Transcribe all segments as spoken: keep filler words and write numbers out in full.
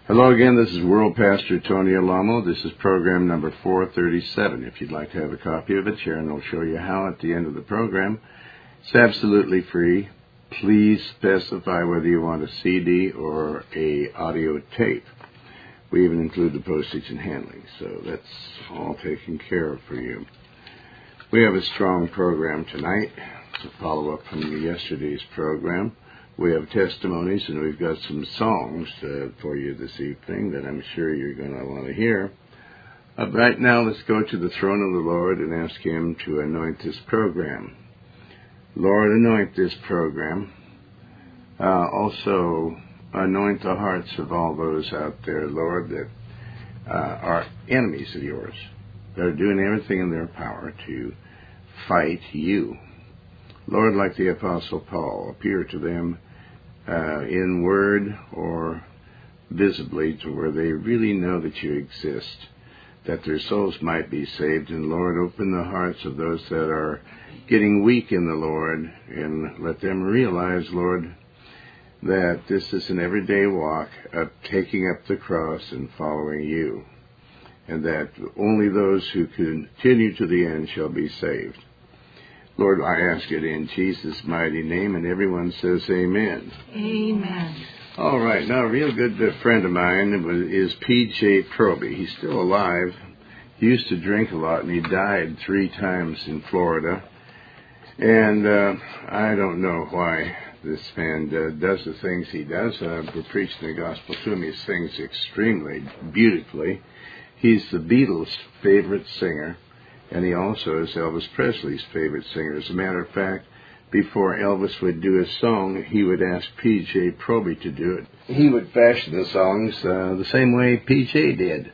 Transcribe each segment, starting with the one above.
Hello again, this is World Pastor Tony Alamo. This is program number four thirty-seven. If you'd like to have a copy of it, Sharon will show you how at the end of the program. It's absolutely free. Please specify whether you want a C D or a audio tape. We even include the postage and handling, so that's all taken care of for you. We have a strong program tonight. It's a follow-up from yesterday's program. We have testimonies, and we've got some songs uh, for you this evening that I'm sure you're going to want to hear. Uh, right now, let's go to the throne of the Lord and ask Him to anoint this program. Lord, anoint this program. Uh, also, anoint the hearts of all those out there, Lord, that uh, are enemies of yours. They're doing everything in their power to fight you. Lord, like the Apostle Paul, appear to them uh, in word or visibly to where they really know that you exist, that their souls might be saved. And Lord, open the hearts of those that are getting weak in the Lord, and let them realize, Lord, that this is an everyday walk of taking up the cross and following you, and that only those who continue to the end shall be saved. Lord, I ask it in Jesus' mighty name, and everyone says amen. Amen. All right, now a real good friend of mine is P J Proby. He's still alive. He used to drink a lot, and he died three times in Florida. And uh, I don't know why this man uh, does the things he does. Uh, we're preaching the gospel to him. He sings extremely beautifully. He's the Beatles' favorite singer. And he also is Elvis Presley's favorite singer. As a matter of fact, before Elvis would do a song, he would ask P J Proby to do it. He would fashion the songs uh, the same way P J did.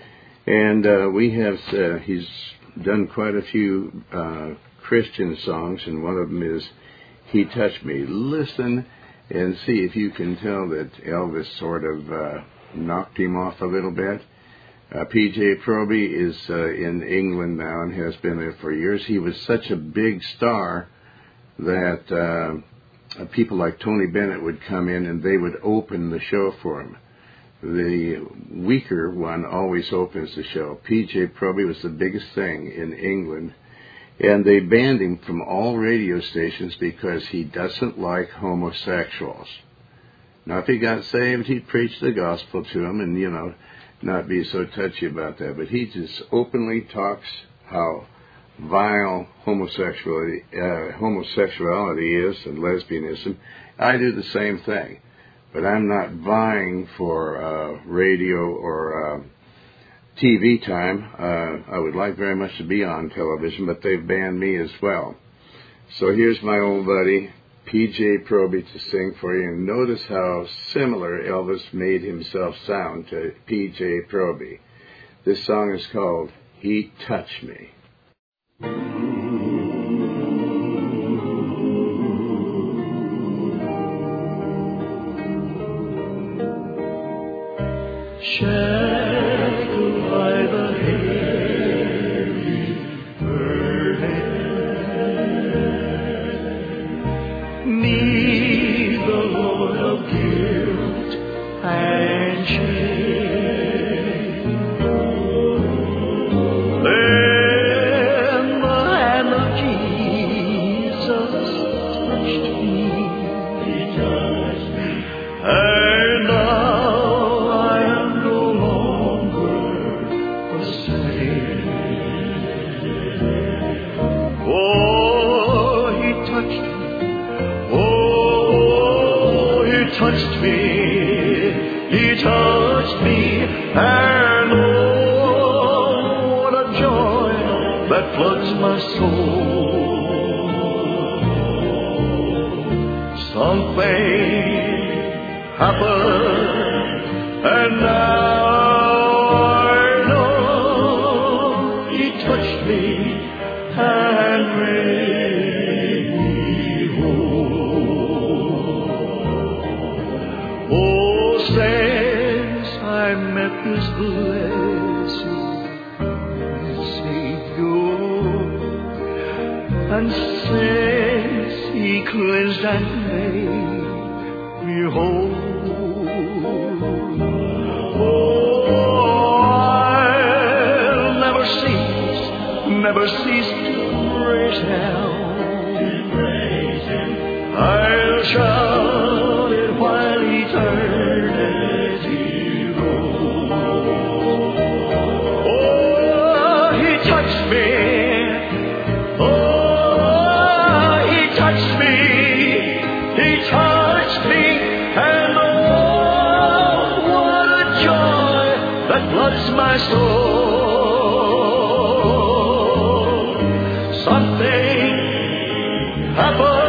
And uh, we have, uh, he's done quite a few uh, Christian songs, and one of them is He Touched Me. Listen and see if you can tell that Elvis sort of uh, knocked him off a little bit. Uh, P J Proby is uh, in England now and has been there for years. He was such a big star that uh, people like Tony Bennett would come in and they would open the show for him. The weaker one always opens the show. P J Proby was the biggest thing in England, and they banned him from all radio stations because he doesn't like homosexuals. Now, if he got saved, he'd preach the gospel to them and, you know, not be so touchy about that, but he just openly talks how vile homosexuality uh, homosexuality is and lesbianism. I do the same thing, but I'm not vying for uh, radio or uh, T V time. Uh, I would like very much to be on television, but they've banned me as well. So here's my old buddy P J Proby to sing for you, and notice how similar Elvis made himself sound to P J Proby. This song is called He Touched Me. Shackled by the heavy burden, need the Lord of guilt and shame. Then the hand of Jesus touched me. He touched me. And now I am no longer the same. Oh, He touched me. Touched me, He touched me, and oh, what a joy that floods my soul. Something happened, and now I know He touched me and made me whole. Oh, since I met this blessed Savior, and since He cleansed and made me whole, never cease to praise Him. I'll shout it while eternity rolls. Oh, He touched me. Oh, He touched me. He touched me. And oh, what a joy that floods my soul. Something happened.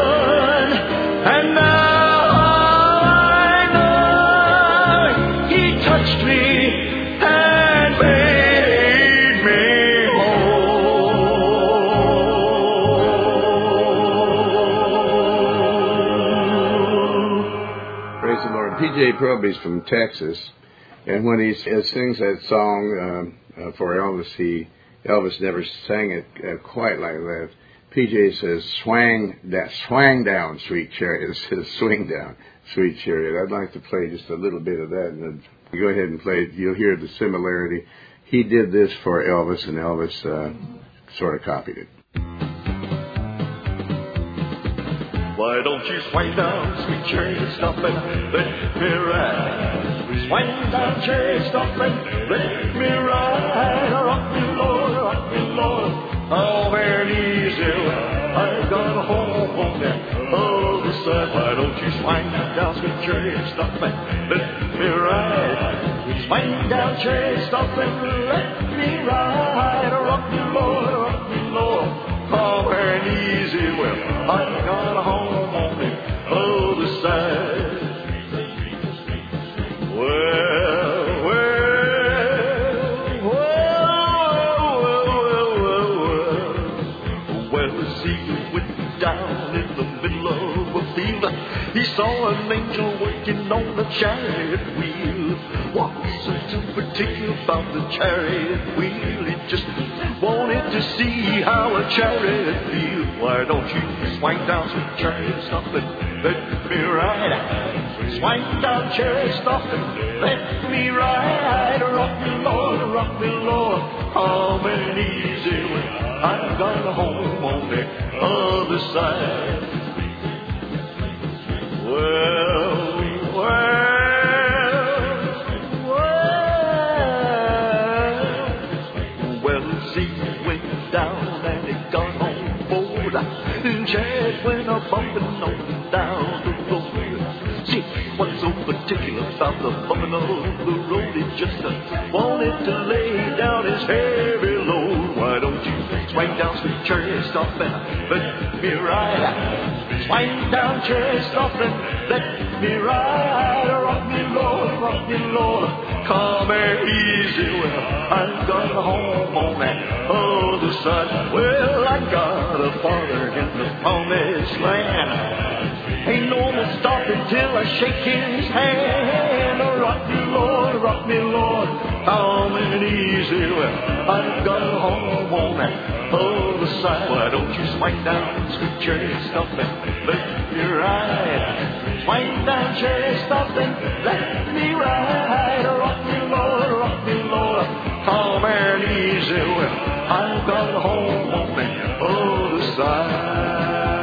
P J Proby's from Texas, and when he sings that song um, uh, for Elvis, he Elvis never sang it uh, quite like that. P J says, "Swang that, swang down, sweet chariot." It says, "Swing down, sweet chariot." I'd like to play just a little bit of that, and then go ahead and play it. You'll hear the similarity. He did this for Elvis, and Elvis uh, sort of copied it. Why don't you swing down, sweet chariot, stop and let me ride? Swing down, chariot, stop and let me ride. Rock me, Lord, rock me, Lord. Oh, very easy. I've got a home on that other side. Why don't you swing down, sweet chariot, stop and let me ride? Swing down, chariot, stop and let me ride. Rock me, Lord, rock me, Lord. Oh, very easy. Well, I've got a home on the other side. Well, well, well, well, well, well. Well, the sea went down in the middle of a field. He saw an angel working on the chariot wheel. What was so particular about the chariot wheel? He just wanted to see how a chariot feels. Why don't you swing down, sweet chariot, stop and let me ride? Swing down, chariot, stop and let me ride. Rock me, Lord, rock me, Lord. Calm and easy when I've got a home on the other side. Well, well. Down and it got on board. Chairs went a bumping on down the road. See, what's so particular about the bumping on the road? He just uh, wanted to lay down his heavy load. Why don't you swing down, sweet chariot, stop and let me ride? Swing down, chariot, stop and let me ride. Rock me, Lord, rock me, Lord. Come and easy. Well, I've got a home on that other side. Well, I got a father in the promised land. Ain't no more stopping till I shake his hand. Rock me, Lord, rock me, Lord. Come and easy. Well, I've got a home on that other side. Why don't you swing down, sweet chariot, stop and let me ride? Swing down, chariot, stop and let me ride. Rock me, Lord, rock me, Lord. Calm and easy. Well, I've got a home on the other side.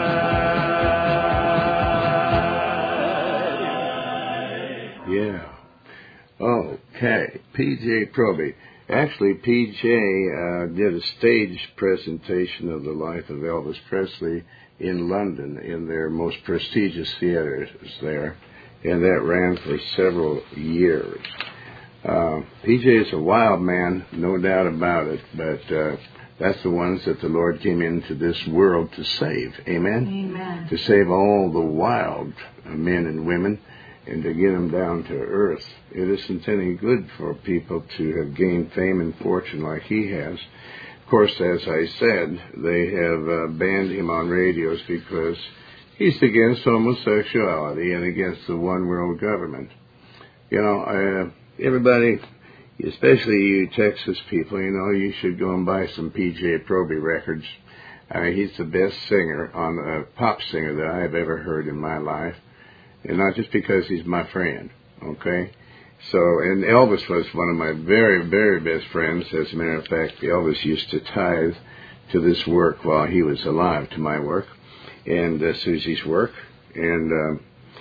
Yeah. Okay. P J Proby. Actually, P J uh, did a stage presentation of the life of Elvis Presley in London in their most prestigious theaters there, and that ran for several years. Uh, P J is a wild man, no doubt about it, but uh, that's the ones that the Lord came into this world to save. Amen? Amen. To save all the wild men and women and to get them down to earth. It isn't any good for people to have gained fame and fortune like he has. Of course, as I said, they have uh, banned him on radios because he's against homosexuality and against the one world government. You know, uh, everybody, especially you Texas people, you know, you should go and buy some P J Proby records. I mean, he's the best singer, on a pop singer that I have ever heard in my life. And not just because he's my friend, okay? So, and Elvis was one of my very, very best friends. As a matter of fact, Elvis used to tithe to this work while he was alive, to my work, and uh, Susie's work. And uh,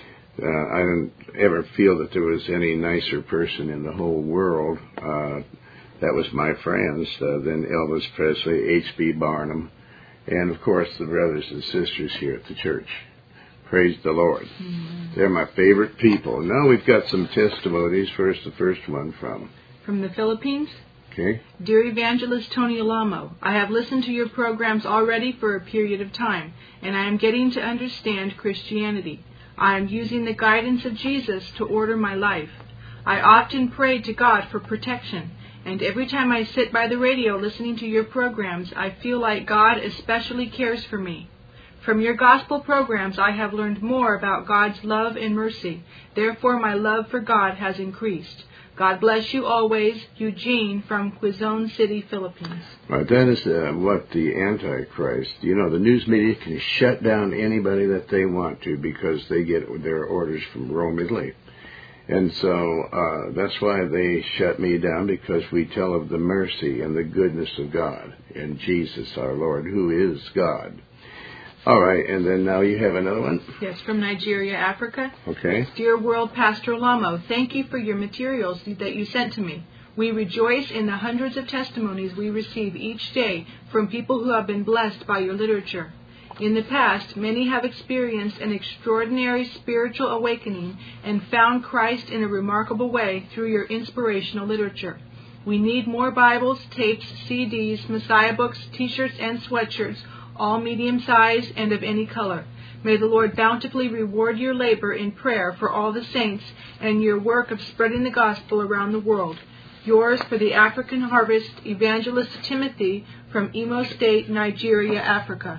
uh, I didn't ever feel that there was any nicer person in the whole world uh, that was my friends uh, than Elvis Presley, H B Barnum, and, of course, the brothers and sisters here at the church. Praise the Lord. Mm-hmm. They're my favorite people. Now we've got some testimonies. First, the first one from... From the Philippines? Okay. Dear Evangelist Tony Alamo, I have listened to your programs already for a period of time, and I am getting to understand Christianity. I am using the guidance of Jesus to order my life. I often pray to God for protection, and every time I sit by the radio listening to your programs, I feel like God especially cares for me. From your gospel programs, I have learned more about God's love and mercy. Therefore, my love for God has increased. God bless you always, Eugene from Quezon City, Philippines. Right, that is uh, what the Antichrist, you know, the news media can shut down anybody that they want to because they get their orders from Rome, Italy. And so uh, that's why they shut me down, because we tell of the mercy and the goodness of God and Jesus our Lord, who is God. All right, and then now you have another one? Yes, from Nigeria, Africa. Okay. Dear World Pastor Lamo, thank you for your materials that you sent to me. We rejoice in the hundreds of testimonies we receive each day from people who have been blessed by your literature. In the past, many have experienced an extraordinary spiritual awakening and found Christ in a remarkable way through your inspirational literature. We need more Bibles, tapes, C Ds, Messiah books, T-shirts, and sweatshirts, all medium size and of any color. May the Lord bountifully reward your labor in prayer for all the saints and your work of spreading the gospel around the world. Yours for the African Harvest, Evangelist Timothy from Imo State, Nigeria, Africa.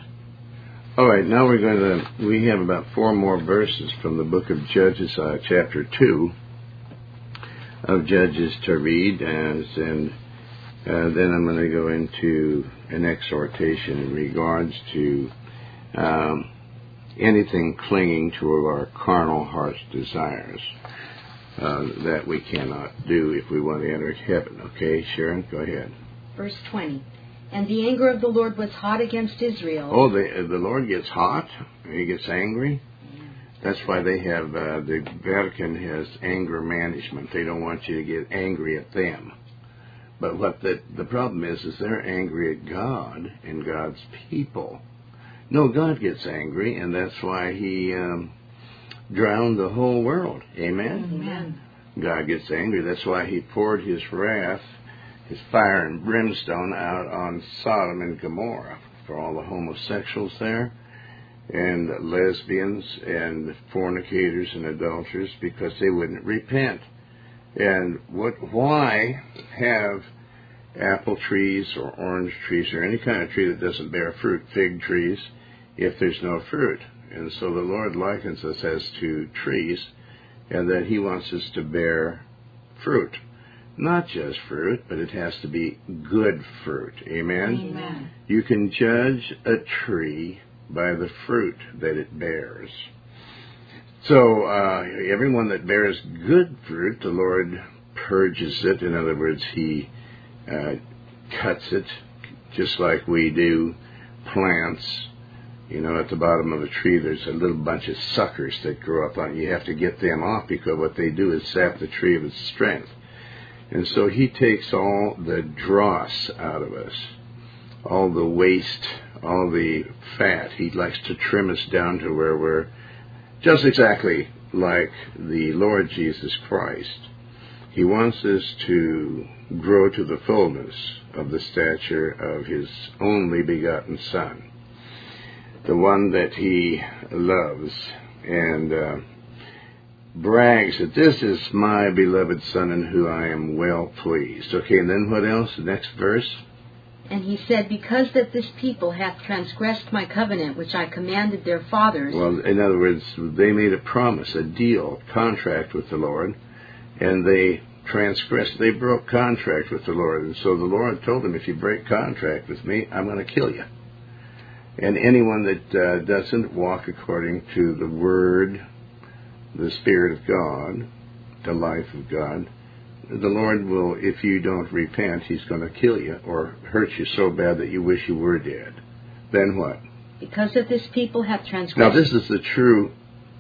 All right, now we're going to, we have about four more verses from the book of Judges, uh, chapter two of Judges to read, and, and uh, then I'm going to go into an exhortation in regards to um, anything clinging to our carnal heart's desires uh, that we cannot do if we want to enter heaven. Okay, Sharon, go ahead. Verse twenty. And the anger of the Lord was hot against Israel. Oh, the, the Lord gets hot? He gets angry? Yeah. That's why they have, uh, the Vatican has anger management. They don't want you to get angry at them. But what the, the problem is, is they're angry at God and God's people. No, God gets angry, and that's why he um, drowned the whole world. Amen? Amen. God gets angry. That's why he poured his wrath, his fire and brimstone out on Sodom and Gomorrah for all the homosexuals there and lesbians and fornicators and adulterers, because they wouldn't repent. And what? Why have apple trees or orange trees or any kind of tree that doesn't bear fruit, fig trees, if there's no fruit? And so the Lord likens us as to trees, and that he wants us to bear fruit. Not just fruit, but it has to be good fruit. Amen? Amen. You can judge a tree by the fruit that it bears. So uh, everyone that bears good fruit, the Lord purges it. In other words, he uh, cuts it, just like we do plants. You know, at the bottom of a tree, there's a little bunch of suckers that grow up on it. You have to get them off, because what they do is sap the tree of its strength. And so he takes all the dross out of us, all the waste, all the fat. He likes to trim us down to where we're just exactly like the Lord Jesus Christ. He wants us to grow to the fullness of the stature of his only begotten Son, the one that he loves and uh, brags that this is my beloved Son in whom I am well pleased. Okay, and then what else? The next verse. And he said, because that this people hath transgressed my covenant, which I commanded their fathers. Well, in other words, they made a promise, a deal, contract with the Lord, and they transgressed. They broke contract with the Lord. And so the Lord told them, if you break contract with me, I'm going to kill you. And anyone that uh, doesn't walk according to the Word, the Spirit of God, the life of God, the Lord will, if you don't repent, he's going to kill you or hurt you so bad that you wish you were dead. Then what? Because of this people have transgressed. Now this is the true,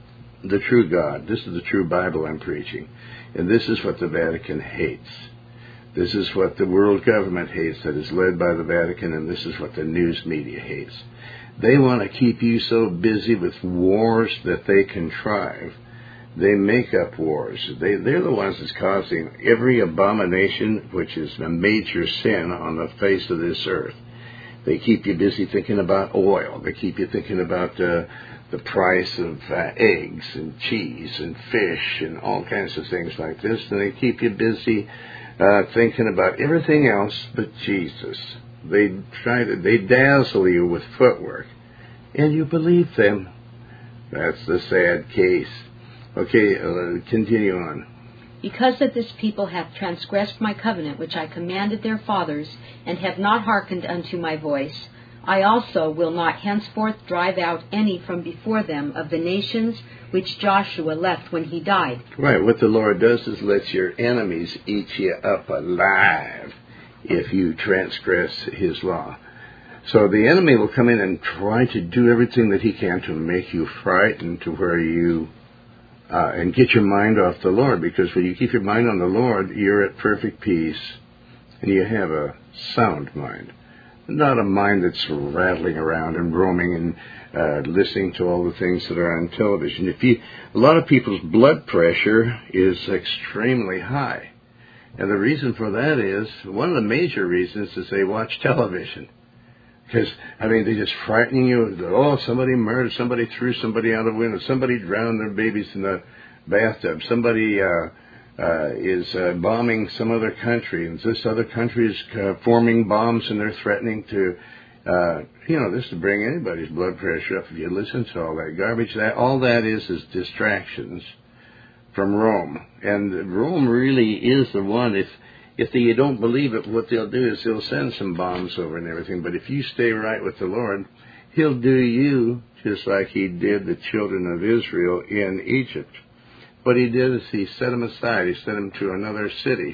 the true God. This is the true Bible I'm preaching. And this is what the Vatican hates. This is what the world government hates that is led by the Vatican, and this is what the news media hates. They want to keep you so busy with wars that they contrive. They make up wars. They, they're the ones that's causing every abomination, which is a major sin on the face of this earth. They keep you busy thinking about oil. They keep you thinking about uh, the price of uh, eggs and cheese and fish and all kinds of things like this. And they keep you busy uh, thinking about everything else but Jesus. They try to, they dazzle you with footwork, and you believe them. That's the sad case. Okay, uh, continue on. Because that this people have transgressed my covenant, which I commanded their fathers, and have not hearkened unto my voice, I also will not henceforth drive out any from before them of the nations which Joshua left when he died. Right, what the Lord does is let your enemies eat you up alive if you transgress his law. So the enemy will come in and try to do everything that he can to make you frightened to where you Uh, and get your mind off the Lord, because when you keep your mind on the Lord, you're at perfect peace, and you have a sound mind. Not a mind that's rattling around and roaming and uh, listening to all the things that are on television. If you, a lot of people's blood pressure is extremely high. And the reason for that is, one of the major reasons is they watch television. Because, I mean, they're just frightening you. Oh, somebody murdered, somebody threw somebody out of the window, somebody drowned their babies in the bathtub, somebody uh, uh, is uh, bombing some other country, and this other country is uh, forming bombs, and they're threatening to, uh, you know, this to bring anybody's blood pressure up if you listen to all that garbage. That all that is is distractions from Rome. And Rome really is the one, if If you don't believe it, what they'll do is they'll send some bombs over and everything. But if you stay right with the Lord, he'll do you just like he did the children of Israel in Egypt. What he did is he set them aside. He sent them to another city.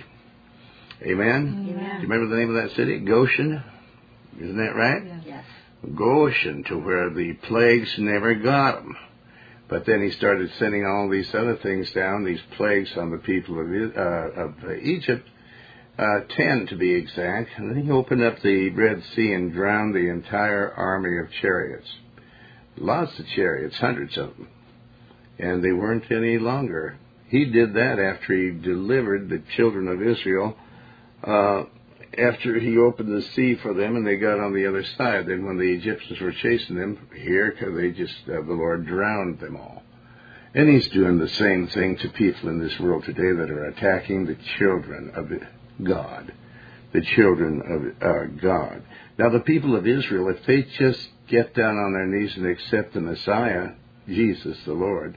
Amen? Amen. Do you remember the name of that city? Goshen? Isn't that right? Yes. Goshen, to where the plagues never got them. But then he started sending all these other things down, these plagues on the people of, uh, of Egypt. Uh, ten to be exact, and then he opened up the Red Sea and drowned the entire army of chariots. Lots of chariots, hundreds of them. And they weren't any longer. He did that after he delivered the children of Israel, uh, after he opened the sea for them and they got on the other side. Then when the Egyptians were chasing them, here, they just, uh, the Lord drowned them all. And he's doing the same thing to people in this world today that are attacking the children of God, the children of uh, God. Now, the people of Israel, if they just get down on their knees and accept the Messiah, Jesus the Lord,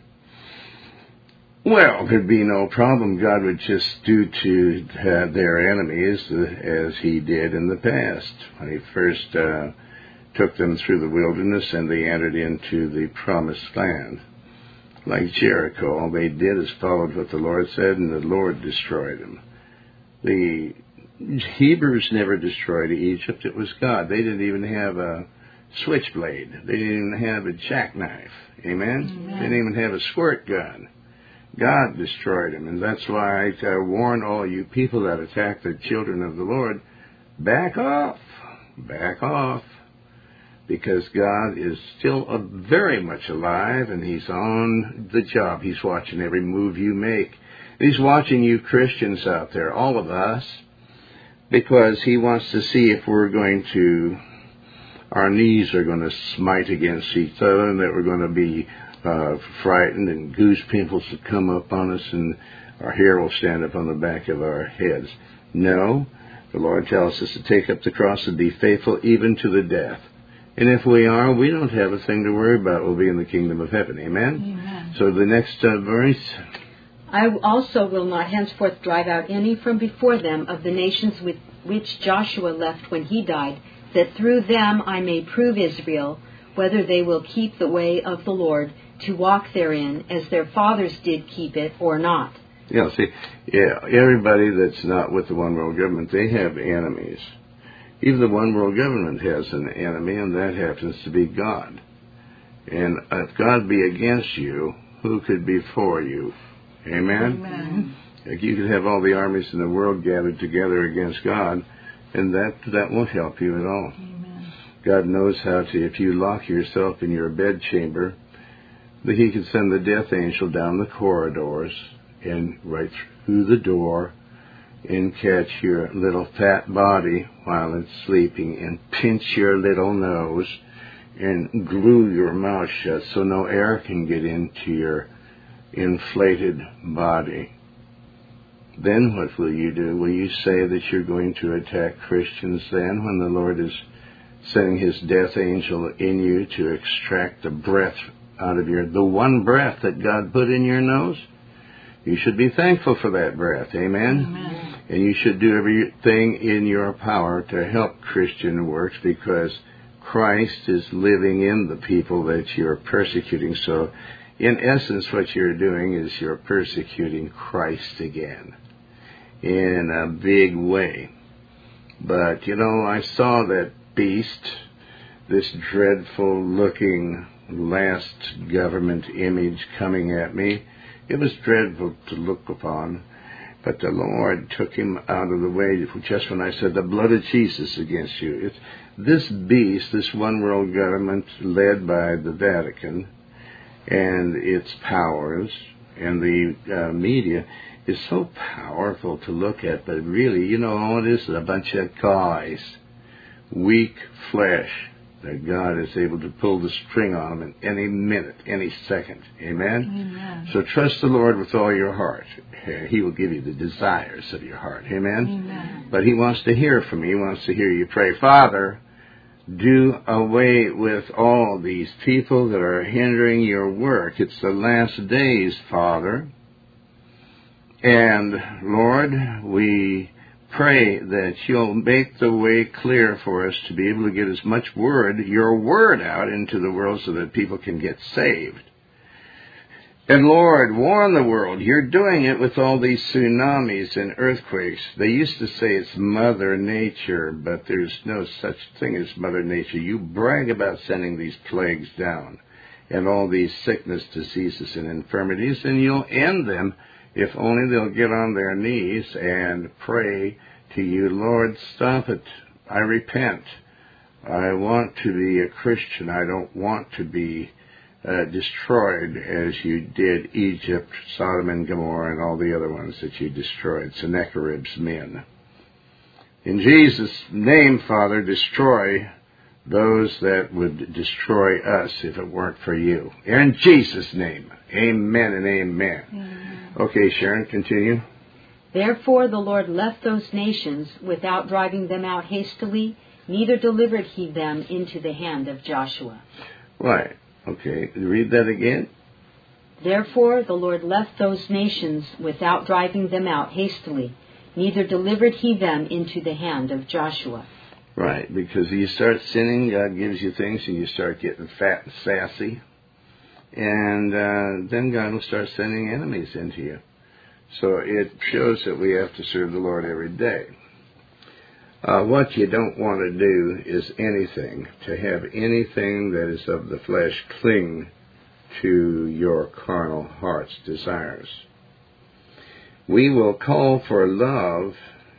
well, there'd be no problem. God would just do to uh, their enemies uh, as he did in the past, when he first uh, took them through the wilderness and they entered into the promised land. Like Jericho, all they did is followed what the Lord said, and the Lord destroyed them. The Hebrews never destroyed Egypt. It was God. They didn't even have a switchblade. They didn't even have a jackknife. Amen? Amen. They didn't even have a squirt gun. God destroyed them. And that's why I uh, warn all you people that attack the children of the Lord, back off. Back off. Because God is still uh, very much alive, and he's on the job. He's watching every move you make. He's watching you Christians out there, all of us, because he wants to see if we're going to, our knees are going to smite against each other, and that we're going to be uh, frightened, and goose pimples will come up on us, and our hair will stand up on the back of our heads. No, the Lord tells us to take up the cross and be faithful even to the death. And if we are, we don't have a thing to worry about. We'll be in the kingdom of heaven. Amen? Amen. So the next uh, verse. I also will not henceforth drive out any from before them of the nations with which Joshua left when he died, that through them I may prove Israel, whether they will keep the way of the Lord, to walk therein, as their fathers did keep it, or not. You know, see, yeah, everybody that's not with the one world government, they have enemies. Even the one world government has an enemy, and that happens to be God. And if God be against you, who could be for you? Amen? Amen. Like you could have all the armies in the world gathered together against God, and that, that won't help you at all. Amen. God knows how to, if you lock yourself in your bedchamber, that He can send the death angel down the corridors and right through the door and catch your little fat body while it's sleeping and pinch your little nose and glue your mouth shut so no air can get into your inflated body. Then what will you do? Will you say that you're going to attack Christians then when the Lord is sending His death angel in you to extract the breath out of your, the one breath that God put in your nose? You should be thankful for that breath. Amen? Amen. And you should do everything in your power to help Christian works because Christ is living in the people that you're persecuting. So, in essence, what you're doing is you're persecuting Christ again in a big way. But, you know, I saw that beast, this dreadful-looking last government image coming at me. It was dreadful to look upon, but the Lord took him out of the way just when I said, the blood of Jesus against you. It's, this beast, this one world government led by the Vatican and its powers and the uh, media is so powerful to look at, but really, you know, all it is is a bunch of guys, weak flesh, that God is able to pull the string on them in any minute, any second. Amen? Amen. So trust the Lord with all your heart. He will give you the desires of your heart. Amen? Amen. But He wants to hear from you. He wants to hear you pray, Father, do away with all these people that are hindering your work. It's the last days, Father. And, Lord, we pray that You'll make the way clear for us to be able to get as much word, your word out into the world so that people can get saved. And Lord, warn the world. You're doing it with all these tsunamis and earthquakes. They used to say it's Mother Nature, but there's no such thing as Mother Nature. You brag about sending these plagues down and all these sickness, diseases, and infirmities, and you'll end them if only they'll get on their knees and pray to You. Lord, stop it. I repent. I want to be a Christian. I don't want to be uh, destroyed as You did Egypt, Sodom and Gomorrah, and all the other ones that You destroyed, Sennacherib's men. In Jesus' name, Father, destroy those that would destroy us if it weren't for You. In Jesus' name, amen and amen. Amen. Okay, Sharon, continue. Therefore the Lord left those nations without driving them out hastily, neither delivered He them into the hand of Joshua. Right. Okay, read that again. Therefore the Lord left those nations without driving them out hastily, neither delivered He them into the hand of Joshua. Right, because you start sinning, God gives you things, and you start getting fat and sassy. And uh, then God will start sending enemies into you. So it shows that we have to serve the Lord every day. Uh, what you don't want to do is anything, to have anything that is of the flesh cling to your carnal heart's desires. We will call for love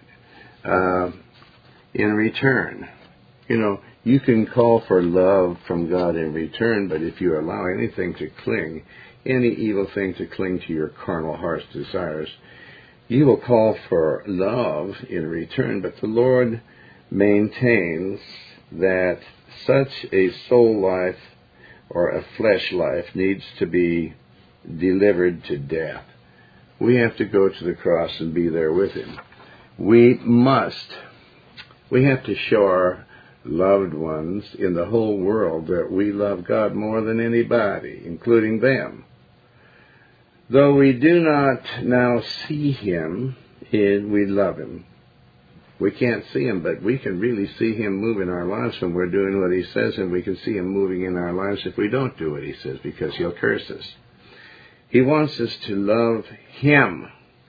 uh, in return. You know, you can call for love from God in return, but if you allow anything to cling, any evil thing to cling to your carnal heart's desires, you will call for love in return, but the Lord maintains that such a soul life or a flesh life needs to be delivered to death. We have to go to the cross and be there with Him. We must. We have to show our loved ones in the whole world that we love God more than anybody, including them. Though we do not now see Him, we love Him. We can't see Him, but we can really see Him move in our lives when we're doing what He says, and we can see Him moving in our lives if we don't do what He says, because He'll curse us. He wants us to love Him.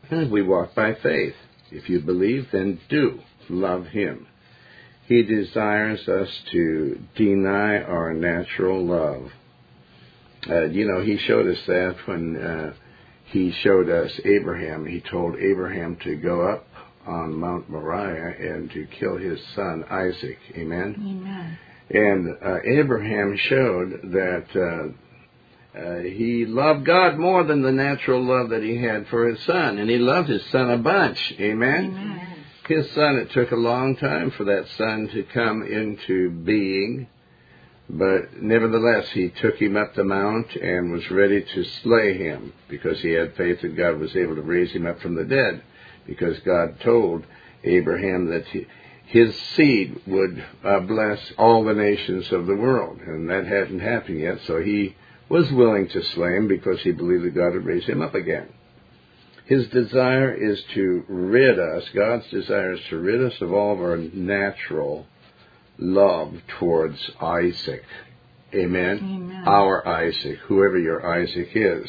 And we walk by faith. If you believe, then do love him. He desires us to deny our natural love. Uh, you know, he showed us that when uh, he showed us Abraham. He told Abraham to go up on Mount Moriah and to kill his son Isaac. Amen? Amen. And uh, Abraham showed that uh, uh, he loved God more than the natural love that he had for his son. And he loved his son a bunch. Amen? Amen. His son, it took a long time for that son to come into being. But nevertheless, he took him up the mount and was ready to slay him because he had faith that God was able to raise him up from the dead. Because God told Abraham that he, his seed would uh, bless all the nations of the world. And that hadn't happened yet, so he was willing to slay him because he believed that God would raise him up again. His desire is to rid us, God's desire is to rid us of all of our natural love towards Isaac. Amen? Amen. Our Isaac, whoever your Isaac is.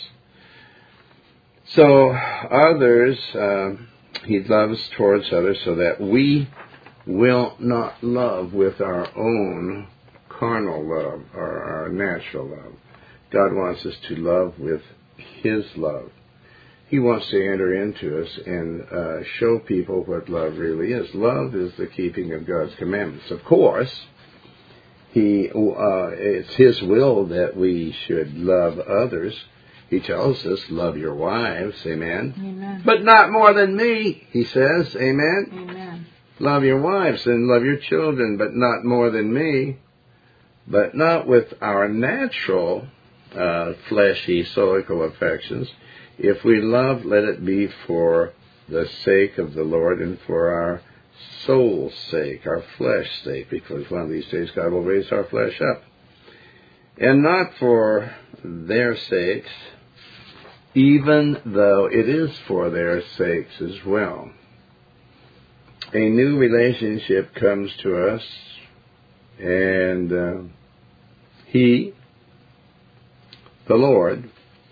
So others, uh, he loves towards others so that we will not love with our own carnal love or our natural love. God wants us to love with his love. He wants to enter into us and uh, show people what love really is. Love is the keeping of God's commandments. Of course, he uh, it's his will that we should love others. He tells us, love your wives, amen? Amen. But not more than me, he says, amen? Amen. Love your wives and love your children, but not more than me. But not with our natural, uh, fleshy, soulical affections. If we love, let it be for the sake of the Lord and for our soul's sake, our flesh's sake, because one of these days God will raise our flesh up. And not for their sakes, even though it is for their sakes as well. A new relationship comes to us, and uh, He, the Lord,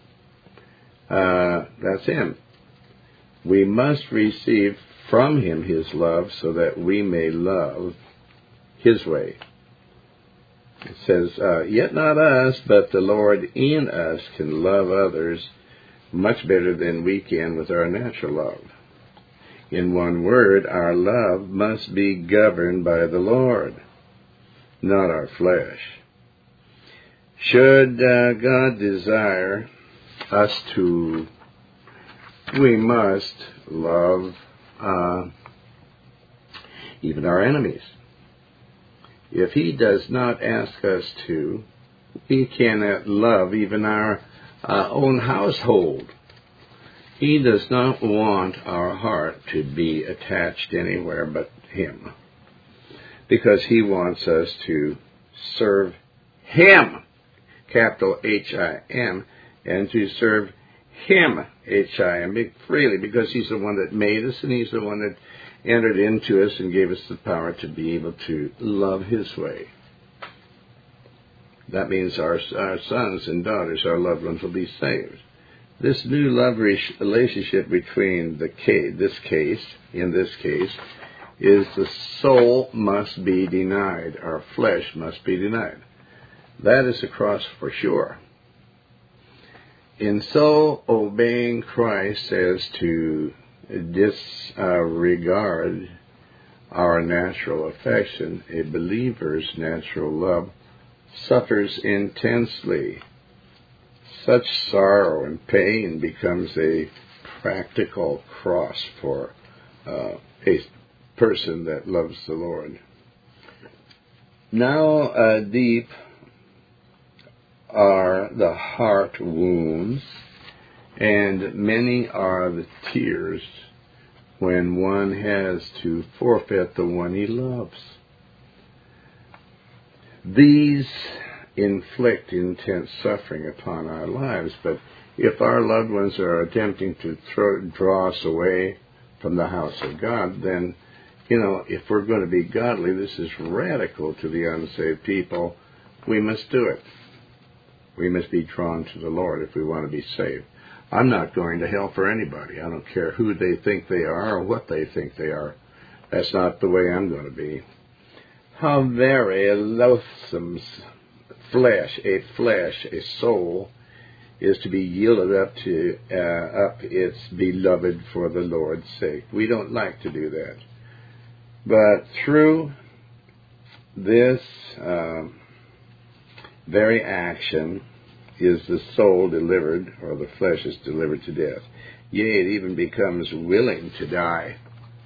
Uh, that's him. We must receive from him his love so that we may love his way. It says, uh, yet not us, but the Lord in us can love others much better than we can with our natural love. In one word, our love must be governed by the Lord, not our flesh. Should uh, God desire us to, we must love uh, even our enemies. If he does not ask us to, we cannot love even our uh, own household. He does not want our heart to be attached anywhere but him, because he wants us to serve him, capital H I M, and to serve him, H I M, freely, because he's the one that made us, and he's the one that entered into us and gave us the power to be able to love his way. That means our, our sons and daughters, our loved ones, will be saved. This new love relationship between the case, this case, in this case, is the soul must be denied. Our flesh must be denied. That is a cross for sure. In so obeying Christ as to disregard our natural affection, a believer's natural love suffers intensely. Such sorrow and pain becomes a practical cross for uh, a person that loves the Lord. Now uh, deep are the heart wounds, and many are the tears when one has to forfeit the one he loves. These inflict intense suffering upon our lives, but if our loved ones are attempting to throw, draw us away from the house of God, then, you know, if we're going to be godly, this is radical to the unsaved people. We must do it. We must be drawn to the Lord if we want to be saved. I'm not going to hell for anybody. I don't care who they think they are or what they think they are. That's not the way I'm going to be. How very loathsome flesh, a flesh, a soul, is to be yielded up to uh, up its beloved for the Lord's sake. We don't like to do that. But through this uh, very action is the soul delivered, or the flesh is delivered to death. Yea, it even becomes willing to die.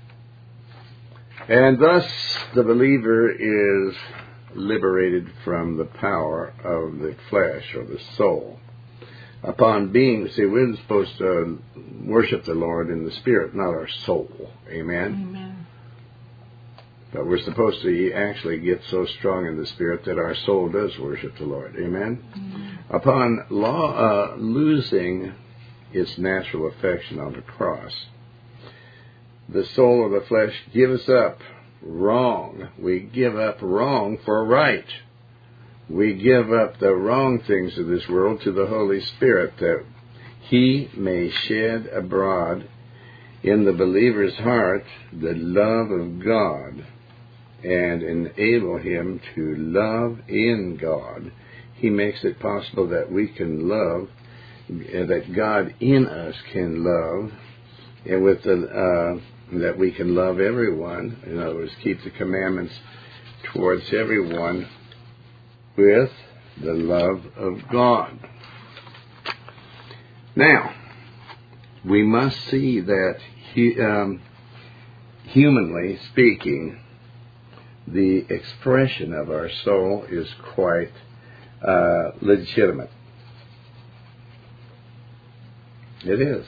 And thus the believer is liberated from the power of the flesh or the soul. Upon being, see, we're supposed to worship the Lord in the Spirit, not our soul. Amen? Amen. But we're supposed to actually get so strong in the Spirit that our soul does worship the Lord. Amen? Amen. Upon law, uh, losing its natural affection on the cross, the soul or the flesh gives up wrong. We give up wrong for right. We give up the wrong things of this world to the Holy Spirit, that He may shed abroad in the believer's heart the love of God and enable him to love in God. He makes it possible that we can love, that God in us can love, and with the uh, that we can love everyone. In other words, keep the commandments towards everyone with the love of God. Now, we must see that he, um, humanly speaking, the expression of our soul is quite uh, legitimate. It is.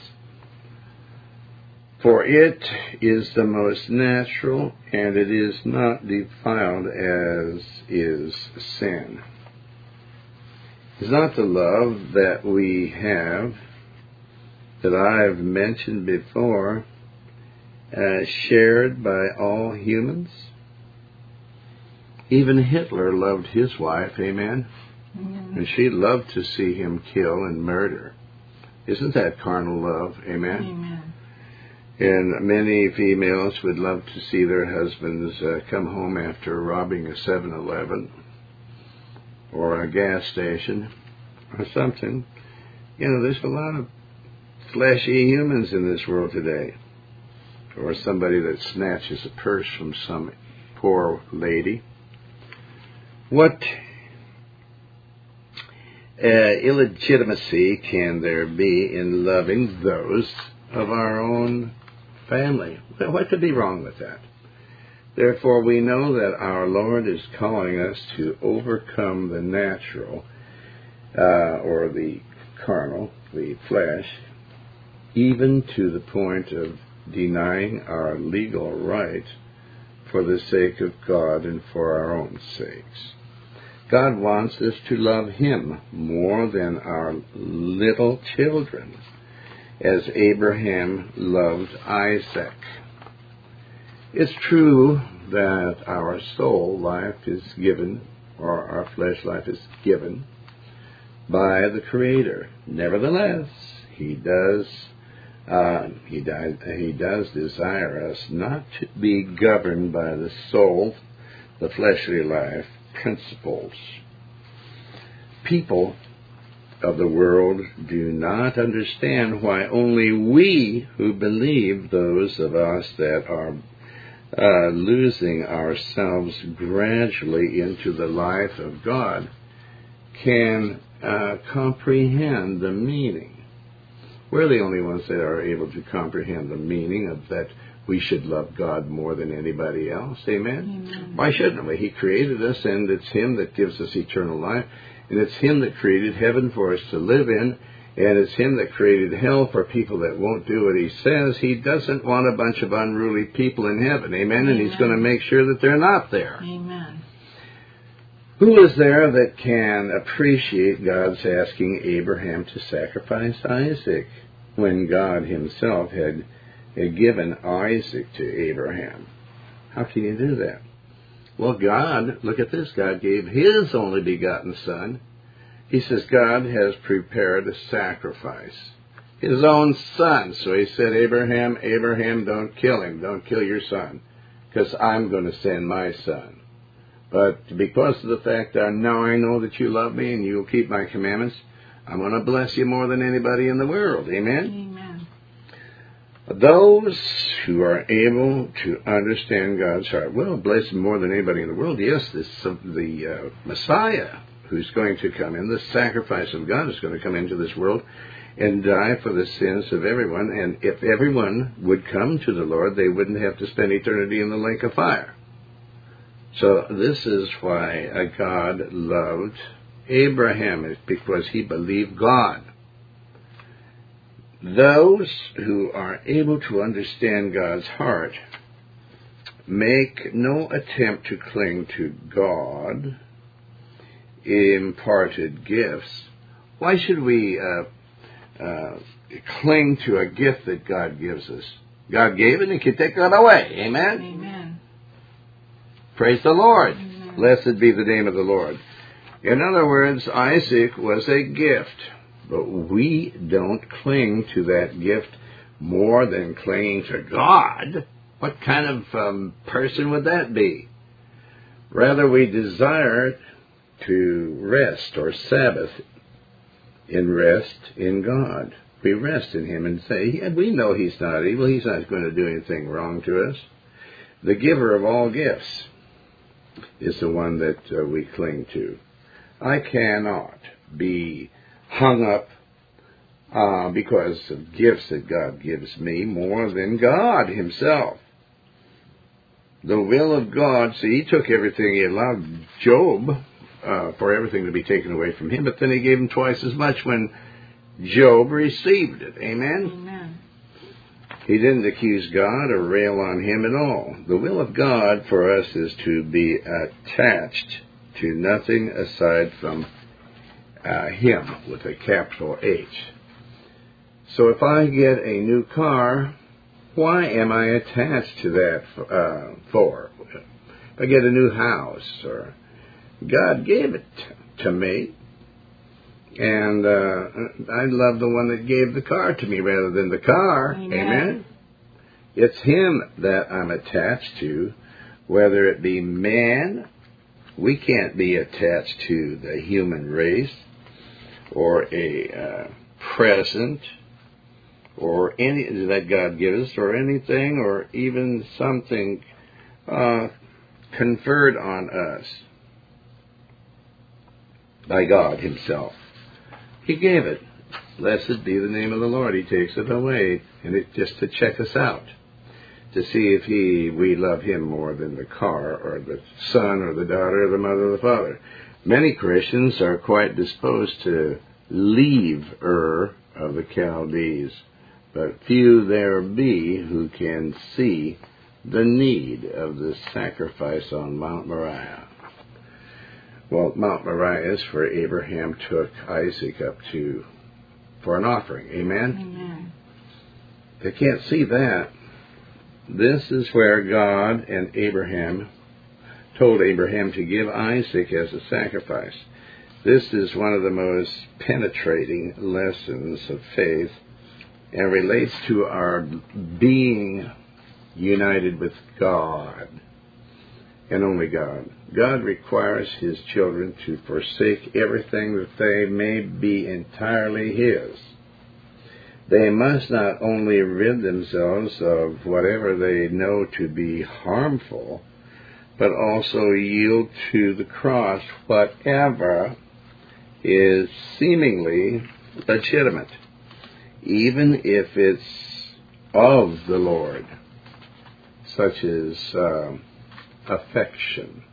For it is the most natural, and it is not defiled as is sin. It's not the love that we have, that I've mentioned before, uh, shared by all humans. Even Hitler loved his wife, amen? Mm-hmm. And she loved to see him kill and murder. Isn't that carnal love, amen? Amen. And many females would love to see their husbands uh, come home after robbing a seven eleven or a gas station or something. You know, there's a lot of fleshy humans in this world today. Or somebody that snatches a purse from some poor lady. What uh, illegitimacy can there be in loving those of our own family? What could be wrong with that? Therefore, we know that our Lord is calling us to overcome the natural, uh, or the carnal, the flesh, even to the point of denying our legal right for the sake of God and for our own sakes. God wants us to love Him more than our little children, as Abraham loved Isaac. It's true that our soul life is given, or our flesh life is given, by the Creator. Nevertheless, He does uh, he, does, he does desire us not to be governed by the soul, the fleshly life, principles. People of the world do not understand why only we who believe, those of us that are uh, losing ourselves gradually into the life of God, can uh, comprehend the meaning. We're the only ones that are able to comprehend the meaning of that we should love God more than anybody else. Amen? Amen. Why shouldn't we? He created us, and it's Him that gives us eternal life. And it's Him that created heaven for us to live in. And it's Him that created hell for people that won't do what He says. He doesn't want a bunch of unruly people in heaven. Amen? Amen. And He's going to make sure that they're not there. Amen. Who is there that can appreciate God's asking Abraham to sacrifice Isaac when God Himself had, had given Isaac to Abraham? How can you do that? Well, God, look at this, God gave His only begotten Son. He says God has prepared a sacrifice. his own son. So he said, Abraham, Abraham, don't kill him. Don't kill your son, because I'm going to send my son. But because of the fact that now I know that you love me and you'll keep my commandments, I'm going to bless you more than anybody in the world. Amen? Amen. Those who are able to understand God's heart will bless him more than anybody in the world. Yes, this uh, the uh, Messiah who's going to come in, the sacrifice of God is going to come into this world and die for the sins of everyone. And if everyone would come to the Lord, they wouldn't have to spend eternity in the lake of fire. So this is why God loved Abraham, is because he believed God. Those who are able to understand God's heart make no attempt to cling to God imparted gifts. Why should we uh, uh, cling to a gift that God gives us? God gave it and he can take it away. Amen? Amen. Praise the Lord. Amen. Blessed be the name of the Lord. In other words, Isaac was a gift, but we don't cling to that gift more than clinging to God. What kind of um, person would that be? Rather, we desire to rest or Sabbath in rest in God. We rest in him and say, yeah, we know he's not evil. He's not going to do anything wrong to us. The giver of all gifts is the one that uh, we cling to. I cannot be hung up uh, because of gifts that God gives me more than God himself. The will of God, see, he took everything. He allowed Job uh, for everything to be taken away from him, but then he gave him twice as much when Job received it. Amen? Amen. He didn't accuse God or rail on him at all. The will of God for us is to be attached to nothing aside from uh, him with a capital H. So if I get a new car, why am I attached to that uh, for? If I get a new house, or God gave it to me, and uh, I love the one that gave the car to me rather than the car. Amen. Amen. It's him that I'm attached to, whether it be man. We can't be attached to the human race, or a uh, present, or any that God gives us, or anything, or even something uh, conferred on us by God himself. He gave it. Blessed be the name of the Lord. He takes it away, and it's just to check us out, to see if he we love him more than the car, or the son, or the daughter, or the mother, or the father. Many Christians are quite disposed to leave Ur of the Chaldees, but few there be who can see the need of the sacrifice on Mount Moriah. Well, Mount Moriah is where Abraham took Isaac up to for an offering. Amen? Amen. They can't see that. This is where God and Abraham told Abraham to give Isaac as a sacrifice. This is one of the most penetrating lessons of faith and relates to our being united with God and only God. God requires his children to forsake everything that they may be entirely his. They must not only rid themselves of whatever they know to be harmful, but also yield to the cross whatever is seemingly legitimate, even if it's of the Lord, such as uh, affection.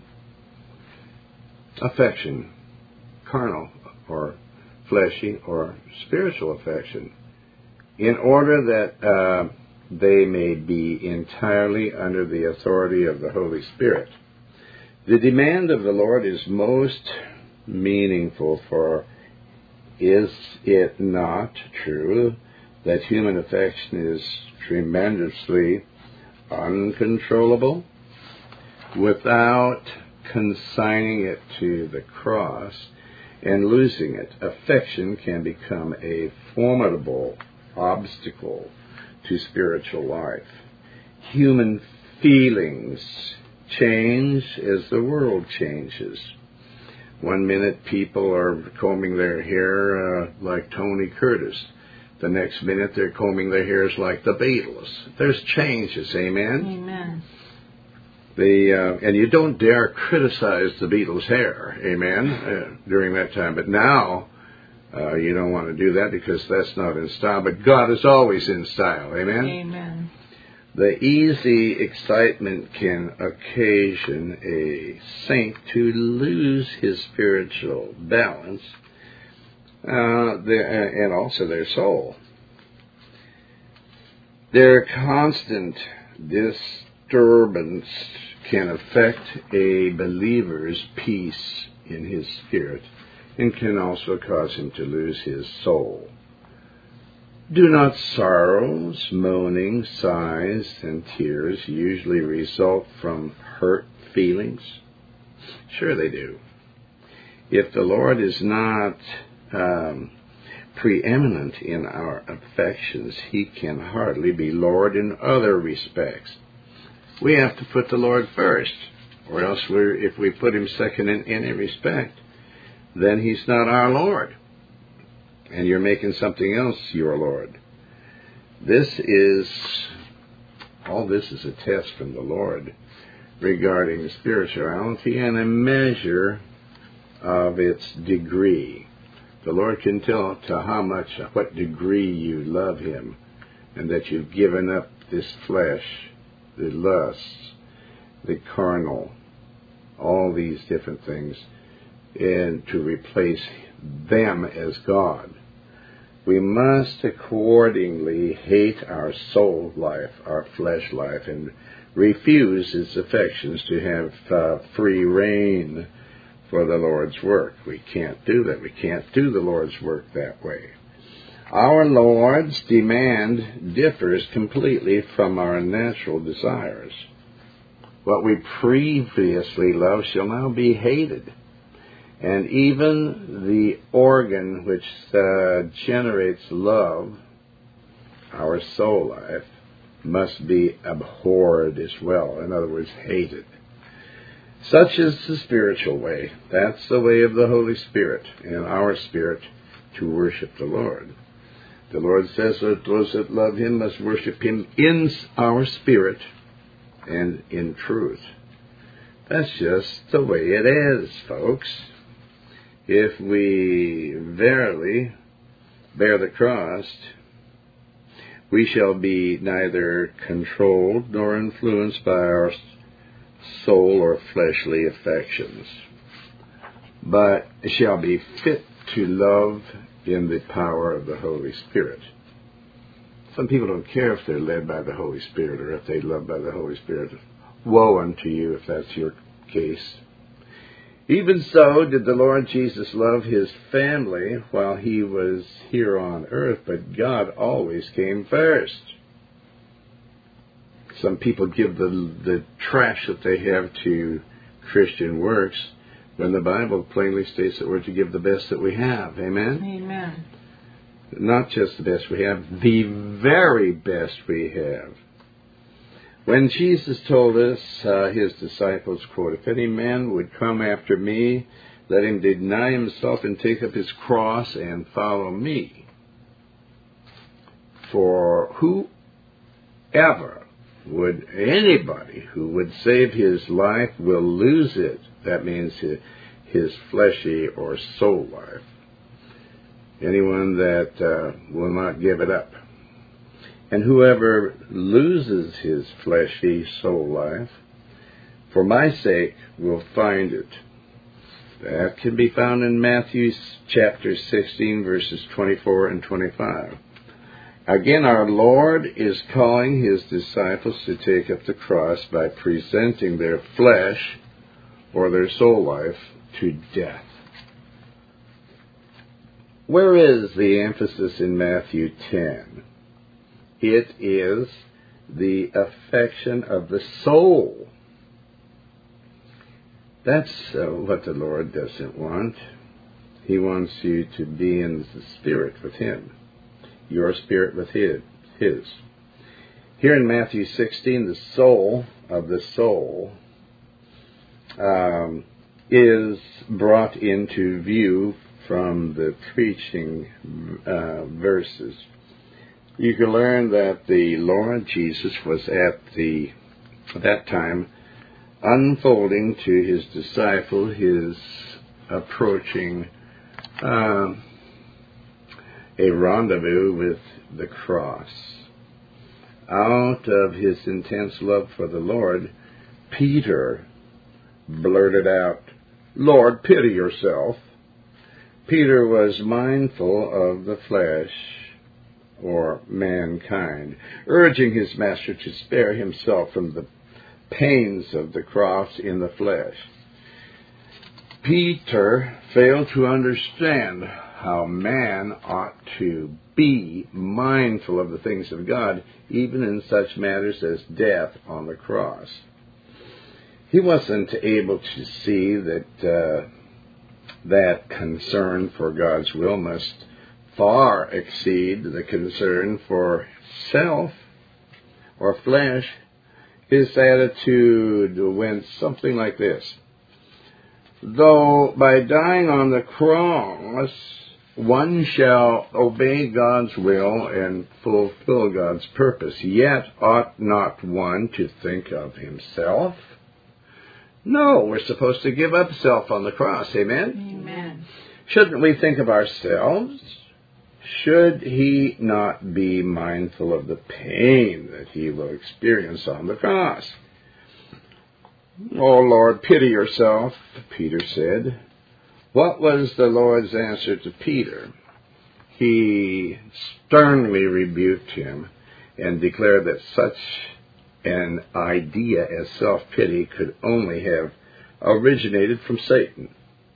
Affection, carnal or fleshy or spiritual affection, in order that uh, they may be entirely under the authority of the Holy Spirit. The demand of the Lord is most meaningful, for is it not true that human affection is tremendously uncontrollable? Without consigning it to the cross and losing it, affection can become a formidable obstacle to spiritual life. Human feelings change as the world changes. One minute people are combing their hair uh, like Tony Curtis. The next minute they're combing their hairs like the Beatles. There's changes, amen? Amen. The, uh, and you don't dare criticize the Beatles' hair, amen, uh, during that time. But now, uh, you don't want to do that because that's not in style. But God is always in style, amen? Amen. The easy excitement can occasion a saint to lose his spiritual balance uh, the, and also their soul. Their constant disturbance can affect a believer's peace in his spirit and can also cause him to lose his soul. Do not sorrows, moaning, sighs, and tears usually result from hurt feelings? Sure they do. If the Lord is not um, preeminent in our affections, he can hardly be Lord in other respects. We have to put the Lord first, or else we're, if we put him second in any respect, then he's not our Lord. And you're making something else your Lord. This is, all this is a test from the Lord regarding spirituality and a measure of its degree. The Lord can tell to how much, what degree you love him, and that you've given up this flesh, the lusts, the carnal, all these different things, and to replace them as God. We must accordingly hate our soul life, our flesh life, and refuse its affections to have uh, free reign for the Lord's work. We can't do that. We can't do the Lord's work that way. Our Lord's demand differs completely from our natural desires. What we previously loved shall now be hated. And even the organ which uh, generates love, our soul life, must be abhorred as well. In other words, hated. Such is the spiritual way. That's the way of the Holy Spirit and our spirit to worship the Lord. The Lord says that those that love him must worship him in our spirit and in truth. That's just the way it is, folks. If we verily bear the cross, we shall be neither controlled nor influenced by our soul or fleshly affections, but shall be fit to love in the power of the Holy Spirit. Some people don't care if they're led by the Holy Spirit or if they love by the Holy Spirit. Woe unto you if that's your case. Even so did the Lord Jesus love his family while he was here on earth, but God always came first. Some people give the the trash that they have to Christian works when the Bible plainly states that we're to give the best that we have. Amen? Amen. Not just the best we have, the very best we have. When Jesus told us, uh, his disciples, quote, if any man would come after me, let him deny himself and take up his cross and follow me. For whoever would, anybody who would save his life will lose it. That means his, his fleshy or soul life. Anyone that uh, will not give it up. And whoever loses his fleshy soul life, for my sake, will find it. That can be found in Matthew chapter sixteen, verses twenty-four and twenty-five. Again, our Lord is calling his disciples to take up the cross by presenting their flesh or their soul life to death. Where is the emphasis in Matthew ten? It is the affection of the soul. That's uh, what the Lord doesn't want. He wants you to be in the spirit with him. your spirit with his. his. Here in Matthew sixteen, the soul of the soul um, is brought into view from the preaching uh, verses. You can learn that the Lord Jesus was at the at that time unfolding to his disciple his approaching uh, a rendezvous with the cross. Out of his intense love for the Lord, Peter blurted out, "Lord, pity yourself." Peter was mindful of the flesh, or mankind, urging his master to spare himself from the pains of the cross in the flesh. Peter failed to understand how man ought to be mindful of the things of God, even in such matters as death on the cross. He wasn't able to see that uh, that concern for God's will must far exceed the concern for self or flesh. His attitude went something like this: though by dying on the cross one shall obey God's will and fulfill God's purpose, yet ought not one to think of himself? No, we're supposed to give up self on the cross. Amen? Amen. Shouldn't we think of ourselves? Should he not be mindful of the pain that he will experience on the cross? "Oh, Lord, pity yourself," Peter said. What was the Lord's answer to Peter? He sternly rebuked him and declared that such an idea as self-pity could only have originated from Satan.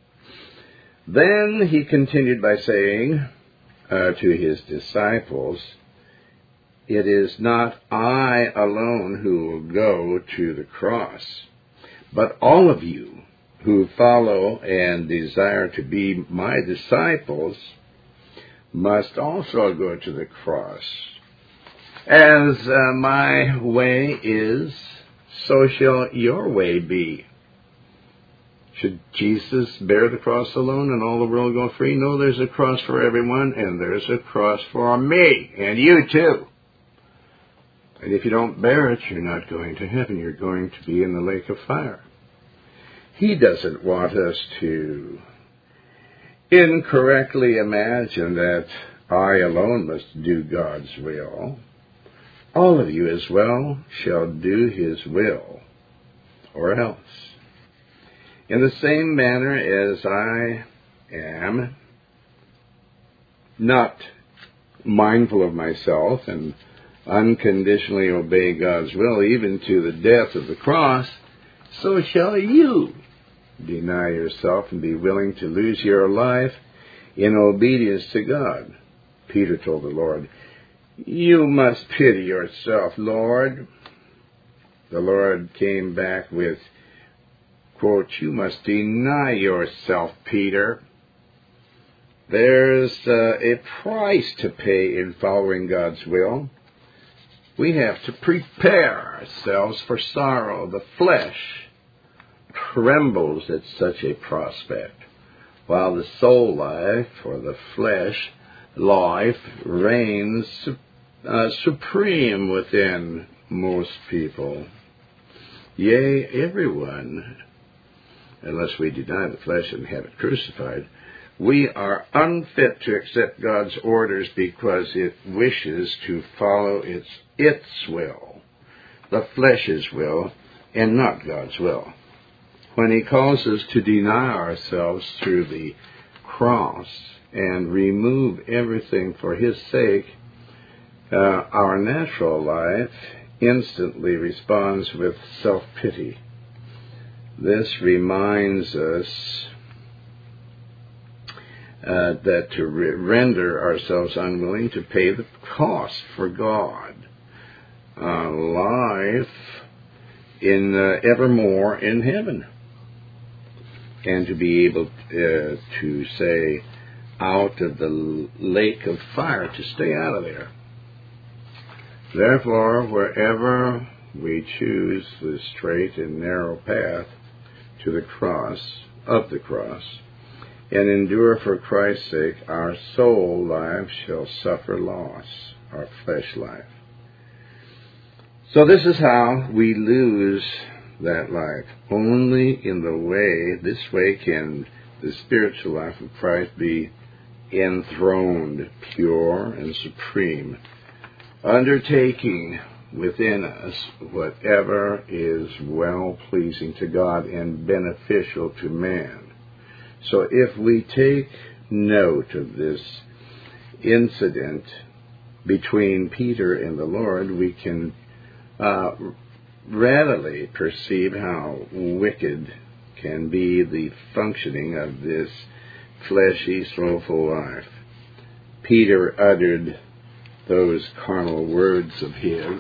Then he continued by saying uh, to his disciples, "It is not I alone who will go to the cross, but all of you who follow and desire to be my disciples must also go to the cross. As uh, my way is, so shall your way be." Should Jesus bear the cross alone and all the world go free? No, there's a cross for everyone, and there's a cross for me, and you too. And if you don't bear it, you're not going to heaven. You're going to be in the lake of fire. He doesn't want us to incorrectly imagine that I alone must do God's will. All of you as well shall do his will, or else. In the same manner as I am not mindful of myself and unconditionally obey God's will, even to the death of the cross, so shall you deny yourself and be willing to lose your life in obedience to God. Peter told the Lord, "You must pity yourself, Lord." The Lord came back with, quote, "You must deny yourself, Peter." There's uh, a price to pay in following God's will. We have to prepare ourselves for sorrow. The flesh trembles at such a prospect, while the soul life, or the flesh life, reigns uh, supreme within most people. Yea, everyone, unless we deny the flesh and have it crucified. We are unfit to accept God's orders because it wishes to follow its its will, the flesh's will, and not God's will. When he calls us to deny ourselves through the cross and remove everything for his sake, uh, our natural life instantly responds with self-pity. This reminds us uh, that to re- render ourselves unwilling to pay the cost for God, uh, life in uh, evermore in heaven, and to be able uh, to say, out of the lake of fire, to stay out of there. Therefore, wherever we choose the straight and narrow path to the cross, of the cross, and endure for Christ's sake, our soul life shall suffer loss, our flesh life. So this is how we lose that life. Only in the way, this way can the spiritual life of Christ be enthroned, pure and supreme, undertaking within us whatever is well-pleasing to God and beneficial to man. So if we take note of this incident between Peter and the Lord, we can uh, readily perceive how wicked can be the functioning of this fleshy, slothful life. Peter uttered those carnal words of his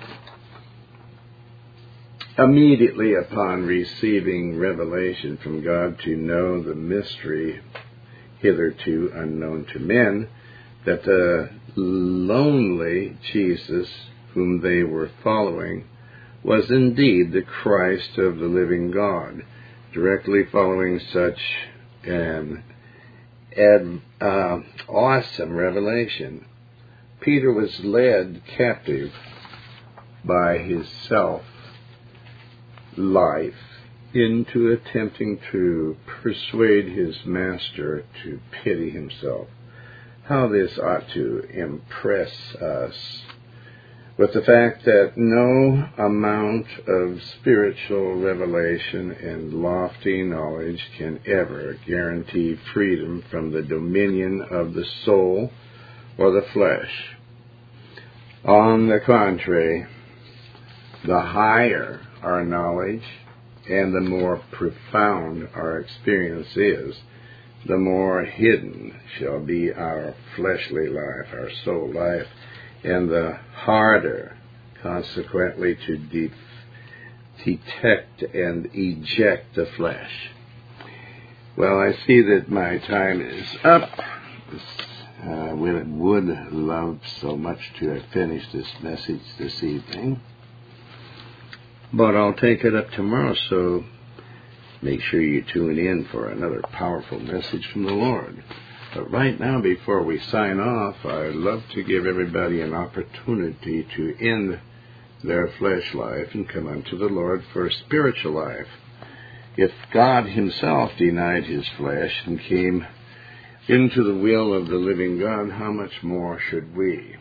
immediately upon receiving revelation from God to know the mystery hitherto unknown to men, that the lonely Jesus whom they were following was indeed the Christ of the living God. Directly following such an ad, uh, awesome revelation, Peter was led captive by his self-life into attempting to persuade his master to pity himself. How this ought to impress us with the fact that no amount of spiritual revelation and lofty knowledge can ever guarantee freedom from the dominion of the soul or the flesh. On the contrary, the higher our knowledge and the more profound our experience is, the more hidden shall be our fleshly life, our soul life, and the harder, consequently, to de- detect and eject the flesh. Well, I see that my time is up. I uh, would, would love so much to have finished this message this evening, but I'll take it up tomorrow, so make sure you tune in for another powerful message from the Lord. But right now, before we sign off, I'd love to give everybody an opportunity to end their flesh life and come unto the Lord for a spiritual life. If God himself denied his flesh and came into the will of the living God, how much more should we?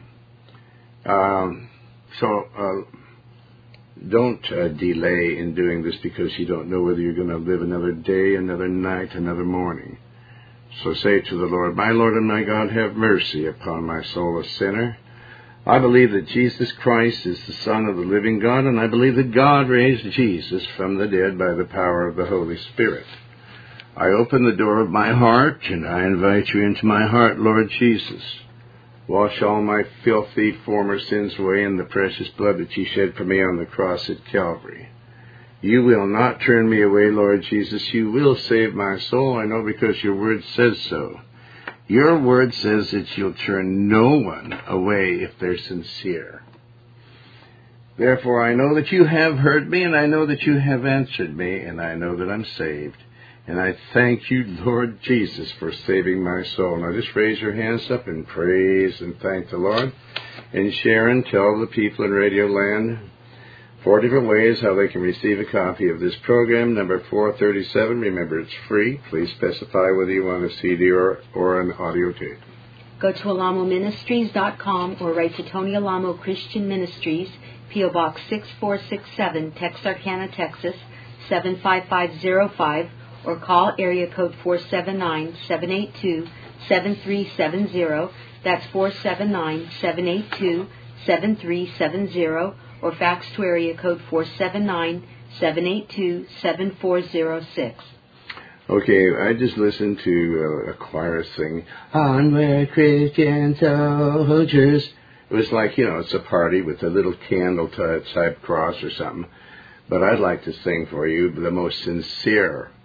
Um, so uh, don't uh, delay in doing this, because you don't know whether you're going to live another day, another night, another morning. So say to the Lord, my Lord and my God, have mercy upon my soul, a sinner. I believe that Jesus Christ is the Son of the living God, and I believe that God raised Jesus from the dead by the power of the Holy Spirit. I open the door of my heart, and I invite you into my heart, Lord Jesus. Wash all my filthy former sins away in the precious blood that you shed for me on the cross at Calvary. You will not turn me away, Lord Jesus. You will save my soul. I know, because your word says so. Your word says that you'll turn no one away if they're sincere. Therefore, I know that you have heard me, and I know that you have answered me, and I know that I'm saved. And I thank you, Lord Jesus, for saving my soul. Now just raise your hands up and praise and thank the Lord. And Sharon, tell the people in Radio Land four different ways how they can receive a copy of this program, number four thirty-seven. Remember, it's free. Please specify whether you want a C D or, or an audio tape. Go to alamo ministries dot com or write to Tony Alamo Christian Ministries, P O Box six four six seven, Texarkana, Texas, seven five five zero five, or call area code four seven nine, seven eight two, seven three seven zero. That's four seven nine, seven eight two, seven three seven zero. Or fax to area code four seven nine, seven eight two, seven four zero six. Okay, I just listened to uh, a choir sing, Onward Christian Soldiers. It was like, you know, it's a party with a little candle type cross or something. But I'd like to sing for you the most sincere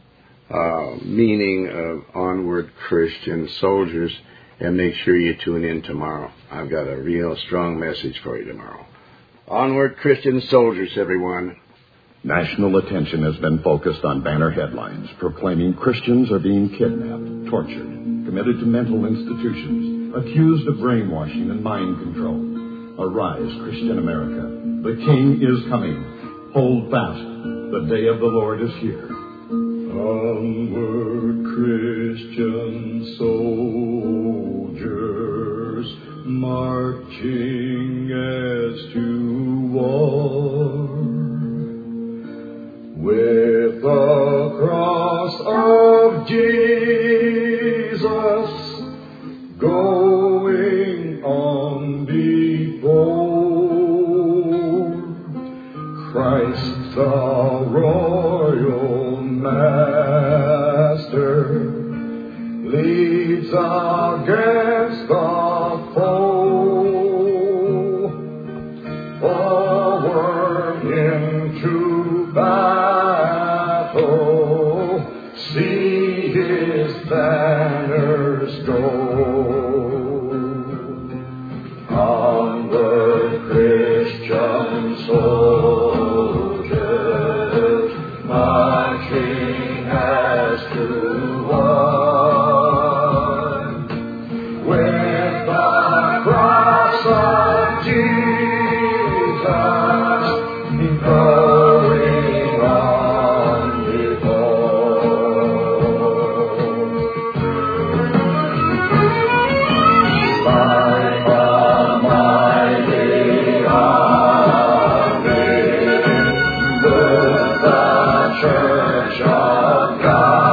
uh, meaning of Onward Christian Soldiers, and make sure you tune in tomorrow. I've got a real strong message for you tomorrow. Onward Christian Soldiers, everyone. National attention has been focused on banner headlines proclaiming Christians are being kidnapped, tortured, committed to mental institutions, accused of brainwashing and mind control. Arise, Christian America. The King is coming. Hold fast. The day of the Lord is here. Onward, Christian soldiers, marching as to war. With the cross of Jesus going on before, Christ the royal master leads against the foe, forward into battle, see his banners go. Onward, Christian soldiers, marching as to one, with the cross of Jesus going on before. Like a mighty army, with the Church of God